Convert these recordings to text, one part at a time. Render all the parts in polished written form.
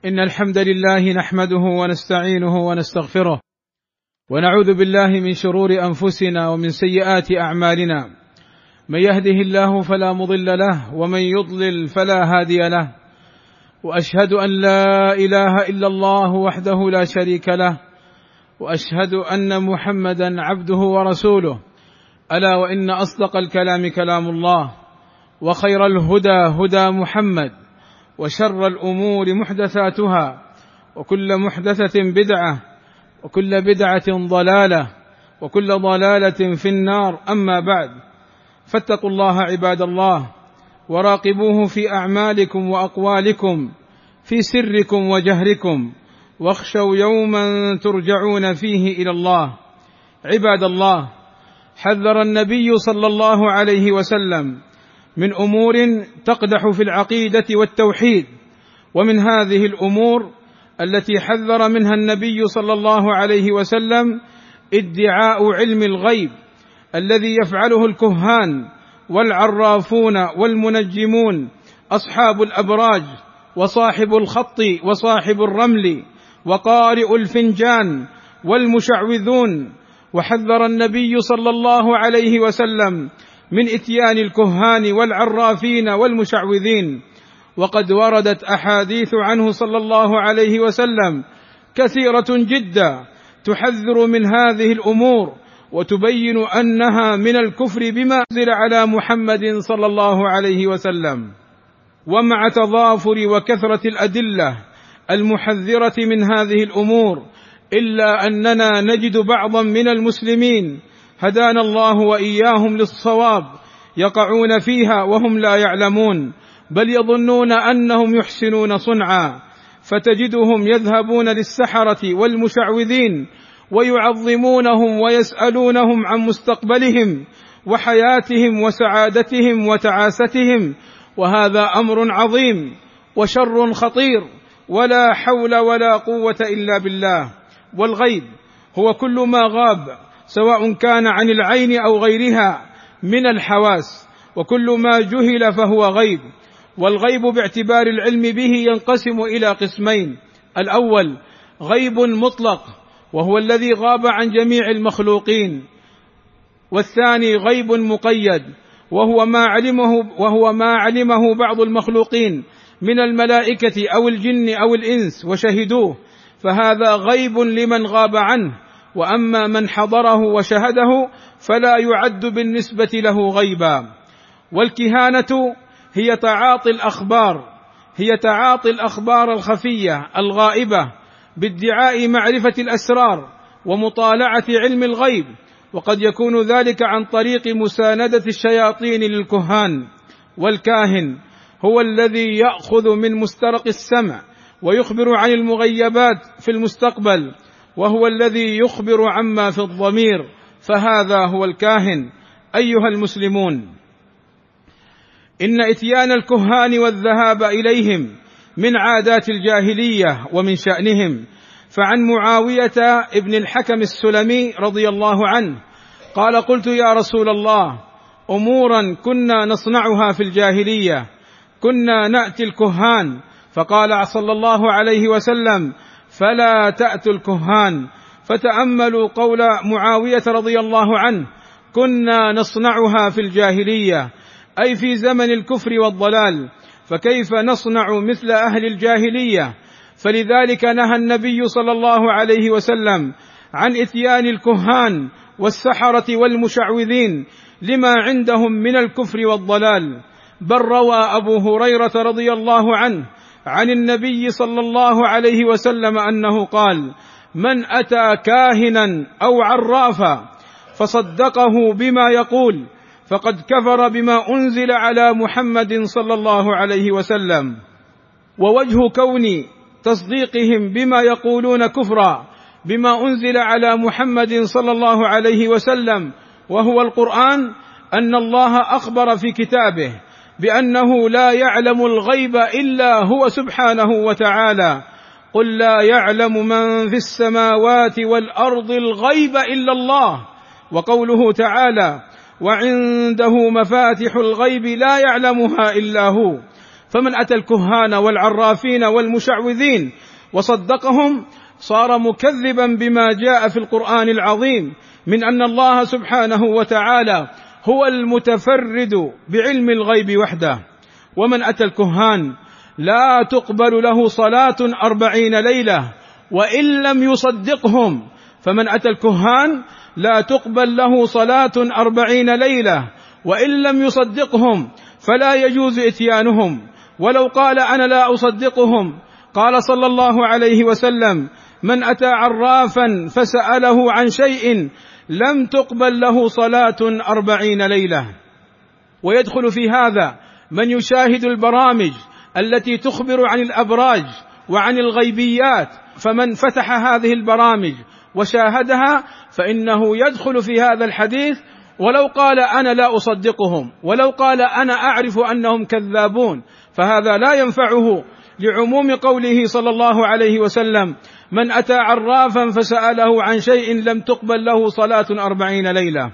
إن الحمد لله نحمده ونستعينه ونستغفره، ونعوذ بالله من شرور أنفسنا ومن سيئات أعمالنا. من يهده الله فلا مضل له، ومن يضلل فلا هادي له. وأشهد أن لا إله إلا الله وحده لا شريك له، وأشهد أن محمدا عبده ورسوله. ألا وإن أصدق الكلام كلام الله، وخير الهدى هدى محمد، وشر الأمور محدثاتها، وكل محدثة بدعة، وكل بدعة ضلالة، وكل ضلالة في النار. أما بعد، فاتقوا الله عباد الله، وراقبوه في أعمالكم وأقوالكم، في سركم وجهركم، واخشوا يوما ترجعون فيه إلى الله. عباد الله، حذر النبي صلى الله عليه وسلم من أمور تقدح في العقيدة والتوحيد، ومن هذه الأمور التي حذر منها النبي صلى الله عليه وسلم ادعاء علم الغيب الذي يفعله الكهان والعرافون والمنجمون، أصحاب الأبراج، وصاحب الخط، وصاحب الرمل، وقارئ الفنجان، والمشعوذون. وحذر النبي صلى الله عليه وسلم من إتيان الكهان والعرافين والمشعوذين، وقد وردت أحاديث عنه صلى الله عليه وسلم كثيرة جدا تحذر من هذه الأمور، وتبين أنها من الكفر بما أنزل على محمد صلى الله عليه وسلم. ومع تضافر وكثرة الأدلة المحذرة من هذه الأمور، إلا أننا نجد بعضا من المسلمين هدانا الله وإياهم للصواب يقعون فيها وهم لا يعلمون، بل يظنون أنهم يحسنون صنعا، فتجدهم يذهبون للسحرة والمشعوذين ويعظمونهم ويسألونهم عن مستقبلهم وحياتهم وسعادتهم وتعاستهم، وهذا أمر عظيم وشر خطير، ولا حول ولا قوة إلا بالله. والغيب هو كل ما غاب، سواء كان عن العين أو غيرها من الحواس، وكل ما جهل فهو غيب. والغيب باعتبار العلم به ينقسم إلى قسمين: الأول غيب مطلق، وهو الذي غاب عن جميع المخلوقين، والثاني غيب مقيد، وهو ما علمه بعض المخلوقين من الملائكة أو الجن أو الإنس وشهدوه، فهذا غيب لمن غاب عنه. وأما من حضره وشهده فلا يعد بالنسبة له غيبا. والكهانة هي تعاطي الأخبار الخفية الغائبة بادعاء معرفة الأسرار ومطالعة علم الغيب، وقد يكون ذلك عن طريق مساندة الشياطين للكهان. والكاهن هو الذي يأخذ من مسترق السمع ويخبر عن المغيبات في المستقبل، وهو الذي يخبر عما في الضمير، فهذا هو الكاهن. أيها المسلمون، إن إتيان الكهان والذهاب إليهم من عادات الجاهلية ومن شأنهم. فعن معاوية ابن الحكم السلمي رضي الله عنه قال: قلت يا رسول الله، أمورا كنا نصنعها في الجاهلية، كنا نأتي الكهان، فقال صلى الله عليه وسلم: فلا تأتوا الكهان. فتأملوا قول معاوية رضي الله عنه: كنا نصنعها في الجاهلية، أي في زمن الكفر والضلال، فكيف نصنع مثل أهل الجاهلية؟ فلذلك نهى النبي صلى الله عليه وسلم عن إتيان الكهان والسحرة والمشعوذين لما عندهم من الكفر والضلال. بل روى أبو هريرة رضي الله عنه عن النبي صلى الله عليه وسلم أنه قال: من أتى كاهنا أو عرافا فصدقه بما يقول فقد كفر بما أنزل على محمد صلى الله عليه وسلم. ووجه كون تصديقهم بما يقولون كفرا بما أنزل على محمد صلى الله عليه وسلم وهو القرآن، أن الله أخبر في كتابه بأنه لا يعلم الغيب إلا هو سبحانه وتعالى: قل لا يعلم من في السماوات والأرض الغيب إلا الله. وقوله تعالى: وعنده مفاتح الغيب لا يعلمها إلا هو. فمن أتى الكهان والعرافين والمشعوذين وصدقهم صار مكذبا بما جاء في القرآن العظيم من أن الله سبحانه وتعالى هو المتفرد بعلم الغيب وحده. ومن أتى الكهان لا تقبل له صلاة 40 ليلة وإن لم يصدقهم، فمن أتى الكهان لا تقبل له صلاة 40 ليلة وإن لم يصدقهم، فلا يجوز إتيانهم ولو قال أنا لا أصدقهم. قال صلى الله عليه وسلم: من أتى عرافا فسأله عن شيء لم تقبل له صلاة 40 ليلة. ويدخل في هذا من يشاهد البرامج التي تخبر عن الأبراج وعن الغيبيات، فمن فتح هذه البرامج وشاهدها فإنه يدخل في هذا الحديث ولو قال أنا لا أصدقهم، ولو قال أنا أعرف أنهم كذابون، فهذا لا ينفعه لعموم قوله صلى الله عليه وسلم: من أتى عرافا فسأله عن شيء لم تقبل له صلاة 40 ليلة.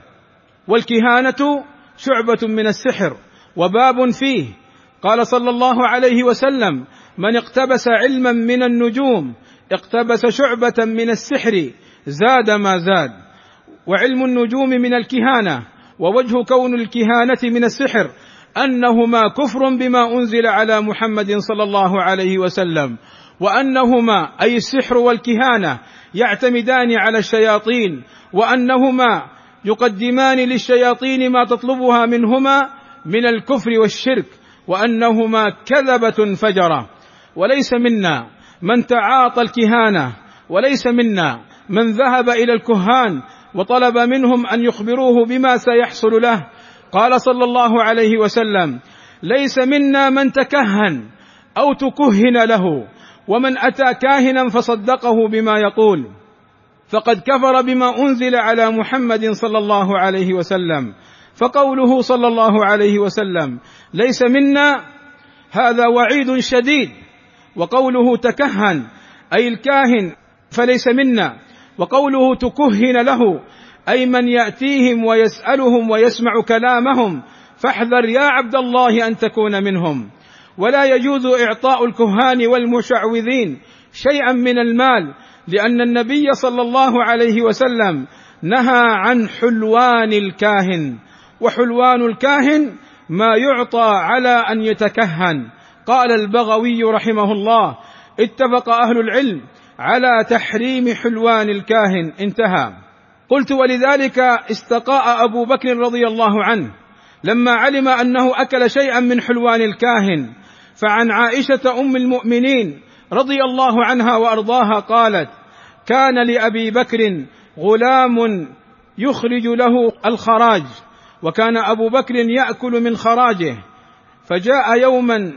والكهانة شعبة من السحر وباب فيه. قال صلى الله عليه وسلم: من اقتبس علما من النجوم اقتبس شعبة من السحر زاد ما زاد. وعلم النجوم من الكهانة، ووجه كون الكهانة من السحر أنهما كفر بما أنزل على محمد صلى الله عليه وسلم، وأنهما أي السحر والكهانة يعتمدان على الشياطين، وأنهما يقدمان للشياطين ما تطلبها منهما من الكفر والشرك، وأنهما كذبة فجرة. وليس منا من تعاطى الكهانة، وليس منا من ذهب إلى الكهان وطلب منهم أن يخبروه بما سيحصل له. قال صلى الله عليه وسلم: ليس منا من تكهن أو تكهن له، ومن أتى كاهنا فصدقه بما يقول فقد كفر بما أنزل على محمد صلى الله عليه وسلم. فقوله صلى الله عليه وسلم ليس منا هذا وعيد شديد، وقوله تكهن أي الكاهن فليس منا، وقوله تكهن له أي من يأتيهم ويسألهم ويسمع كلامهم، فاحذر يا عبد الله أن تكون منهم. ولا يجوز إعطاء الكهان والمشعوذين شيئا من المال، لأن النبي صلى الله عليه وسلم نهى عن حلوان الكاهن، وحلوان الكاهن ما يعطى على أن يتكهن. قال البغوي رحمه الله: اتفق أهل العلم على تحريم حلوان الكاهن. انتهى. قلت: ولذلك استقاء أبو بكر رضي الله عنه لما علم أنه أكل شيئا من حلوان الكاهن. فعن عائشة أم المؤمنين رضي الله عنها وأرضاها قالت: كان لأبي بكر غلام يخرج له الخراج، وكان أبو بكر يأكل من خراجه، فجاء يوما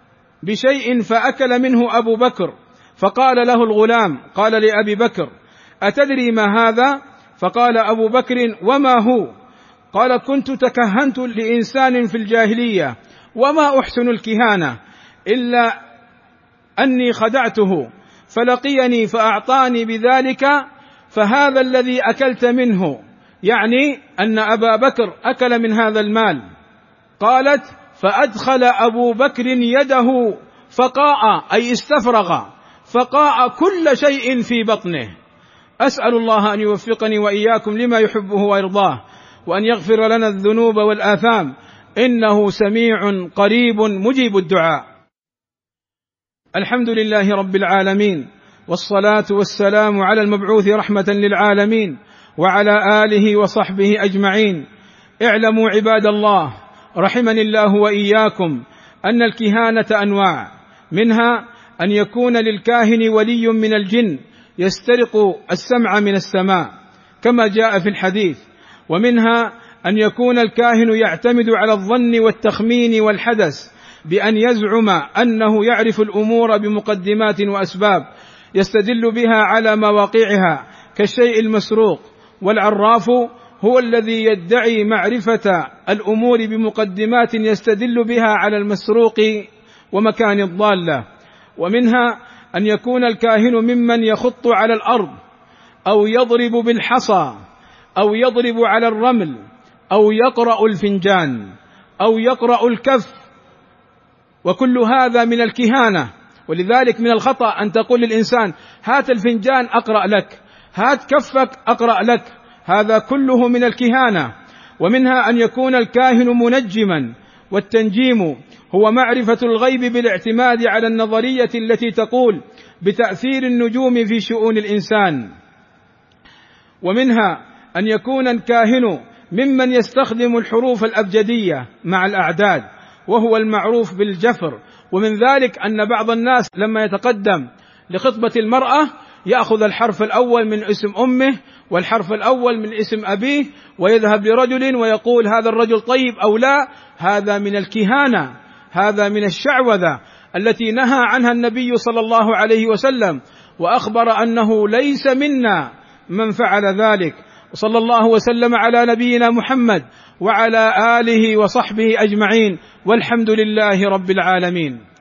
بشيء فأكل منه أبو بكر، فقال له الغلام، قال لأبي بكر: أتدري ما هذا؟ فقال أبو بكر: وما هو؟ قال: كنت تكهنت لإنسان في الجاهلية، وما أحسن الكهانة إلا أني خدعته فلقيني فأعطاني بذلك، فهذا الذي أكلت منه، يعني أن أبا بكر أكل من هذا المال. قالت: فأدخل أبو بكر يده فقاء أي استفرغ، فقاء كل شيء في بطنه. أسأل الله أن يوفقني وإياكم لما يحبه ويرضاه، وأن يغفر لنا الذنوب والآثام، إنه سميع قريب مجيب الدعاء. الحمد لله رب العالمين، والصلاة والسلام على المبعوث رحمة للعالمين وعلى آله وصحبه أجمعين. اعلموا عباد الله رحمني الله وإياكم أن الكهانة أنواع، منها أن يكون للكاهن ولي من الجن يسترق السمع من السماء كما جاء في الحديث، ومنها أن يكون الكاهن يعتمد على الظن والتخمين والحدث بأن يزعم أنه يعرف الأمور بمقدمات وأسباب يستدل بها على مواقعها كالشيء المسروق. والعراف هو الذي يدعي معرفة الأمور بمقدمات يستدل بها على المسروق ومكان الضالة. ومنها أن يكون الكاهن ممن يخط على الأرض أو يضرب بالحصى أو يضرب على الرمل أو يقرأ الفنجان أو يقرأ الكف وكل هذا من الكهانة. ولذلك من الخطأ أن تقول للإنسان: هات الفنجان أقرأ لك، هات كفك أقرأ لك. هذا كله من الكهانة. ومنها أن يكون الكاهن منجما، والتنجيم هو معرفة الغيب بالاعتماد على النظرية التي تقول بتأثير النجوم في شؤون الإنسان. ومنها أن يكون الكاهن ممن يستخدم الحروف الأبجدية مع الأعداد، وهو المعروف بالجفر. ومن ذلك أن بعض الناس لما يتقدم لخطبة المرأة يأخذ الحرف الأول من اسم أمه والحرف الأول من اسم أبيه، ويذهب لرجل ويقول هذا الرجل طيب أو لا. هذا من الكهانة، هذا من الشعوذة التي نهى عنها النبي صلى الله عليه وسلم، وأخبر أنه ليس منا من فعل ذلك. وصلى الله وسلم على نبينا محمد وعلى آله وصحبه أجمعين، والحمد لله رب العالمين.